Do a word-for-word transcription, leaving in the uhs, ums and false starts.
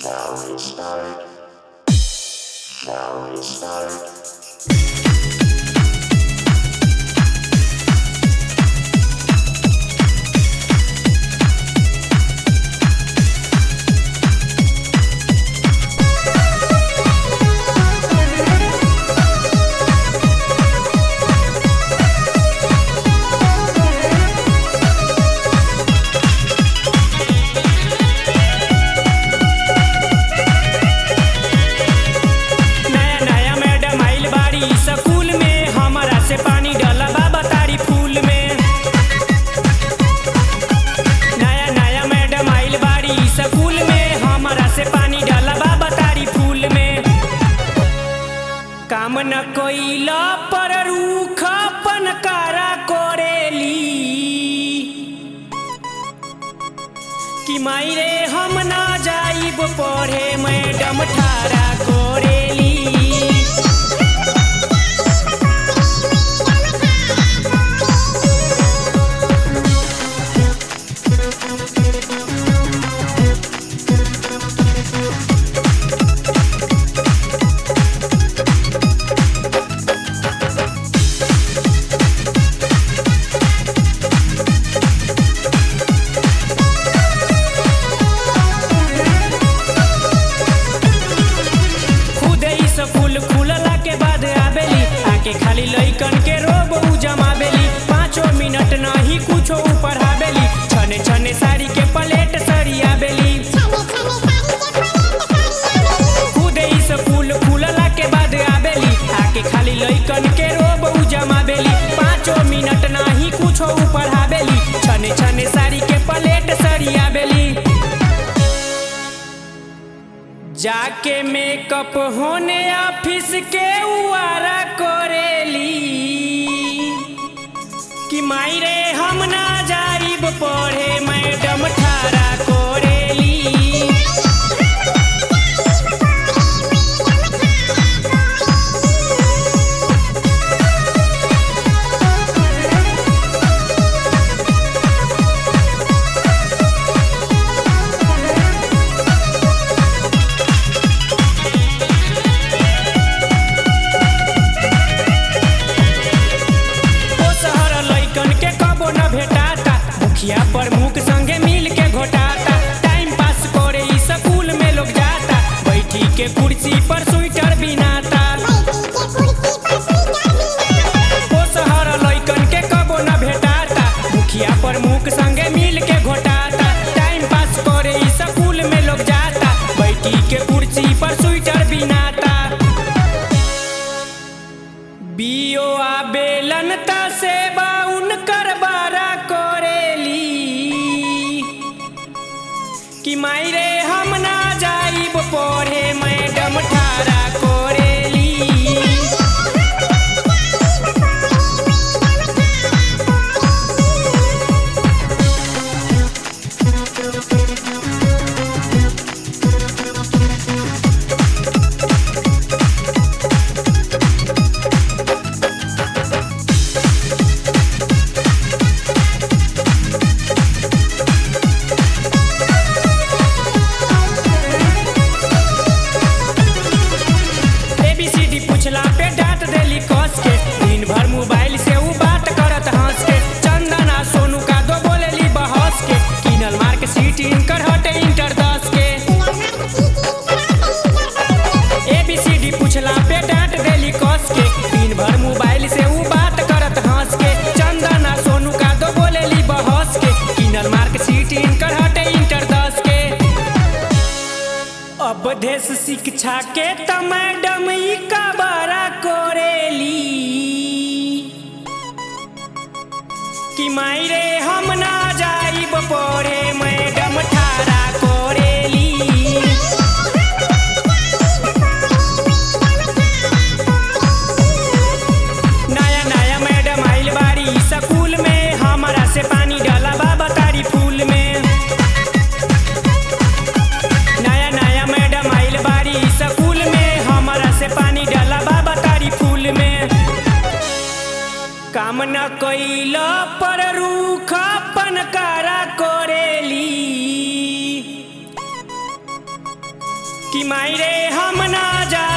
Shall we start? Shall we start? काम न कोइला पर रूखापन कारा कोरेली कि माई रे हम ना जाइब पढ़े मैडम ठारा कोरेली। खाली लइकन के रोब उ जमावेली, पाँचों मिनट नहीं कुछो पढ़ावेली, छने छने साड़ी के प्लेट सरियावेली। खुद स्कूल खुलला के बाद आवेली, आके खाली लइकन के रोब उ जमावेली, पाँचों मिनट नहीं कुछो पढ़ावेली, छने छने साड़ी के प्लेट सरियावेली। जाके मेकअप होने ऑफिस के उआरा कोरेली कि माई रे हम ना जाइब पढ़े मैडम ठारा कोरेली। मुखिया प्रमुख संगे मिल के घोटाता, टाइम पास करे स्कूल में लोग जाता, बैठी के कुर्सी पर स्वेटर बिनाता। ओ शहर लइकन के कबो न भेटाता, मुखिया प्रमुख संगे मिल के घोटाता, टाइम पास करे स्कूल में लोग जाता, बैठी के कुर्सी पर स्वेटर बिनाता। बीओ आबेलन ता सेवा उनकर बारा कि माई रे हम ना जाइब पढ़े मैडम ठारा कोरेली। उपदेश शिक्षा के त मैडम ई का बारा कोरेली कि माई रे हम ना जाइब पढ़े मैडम ठारा कोरेली। नया नया मैडम आइल बारी स्कूल में, हमारा से पानी डाला बाबा तारी फूल में। स्कूल में हमारा से पानी डाला बाबा तारी फूल में। काम न कइला पर रूखापन कारा कोरेली कि माई रे हम ना जा